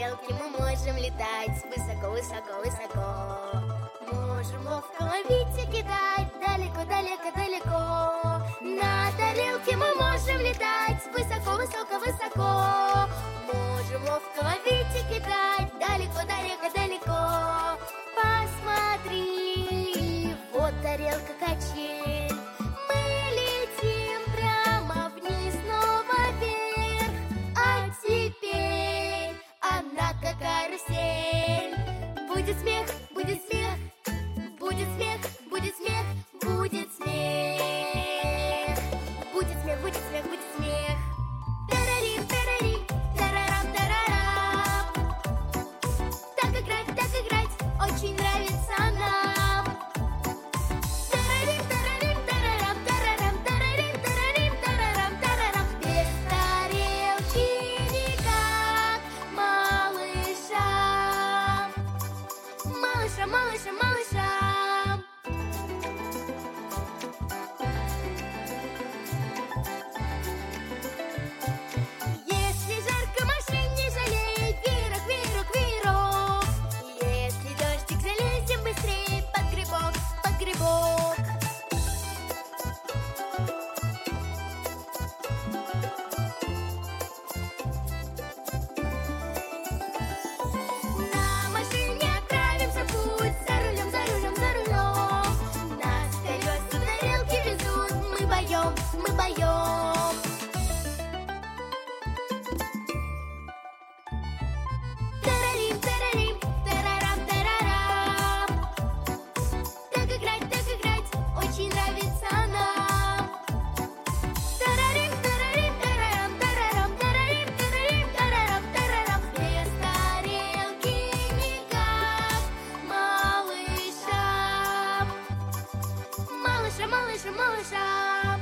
тарелке мы можем летать высоко, высоко, высоко. Можем ловко ловить и кидать далеко, далеко, далеко. На тарелке мы можем летать высоко, высоко, высоко. Можем ловко ловить и кидать далеко, далеко, далеко. Посмотри, вот тарелка качель. Мы летим прямо вниз, снова вверх. А теперь она как карусель. Будет смех, будет смех, будет смех, будет смех, будет смех. Будет смех, будет смех, будет смех. Тарарим, тарарим, тарарам, тарарам. Так играть, очень нравится нам. Тарарим, тарарим, тарарам, тарарам, тарарим, тарарим, тарарам, тарарам. Без тарелки никак малышам. Малышам, малышам, малышам. Если жарко, машин не жалей, вирок, вирок, вирок. Если дождик, залезем быстрее под грибок, под грибок. На машине отправимся в путь, за рулем, за рулем, за рулем. Нас колеса тарелки везут, мы поем, мы поем. Тарарим, тарарим, тарарам, тарарам. Так играть, очень нравится нам. Тарарим, тарарим, тарарам, тарарам, тарарим, тарарим, тарарам, тарарам. Без тарелки никак малышам. Малышам, малышам, малышам.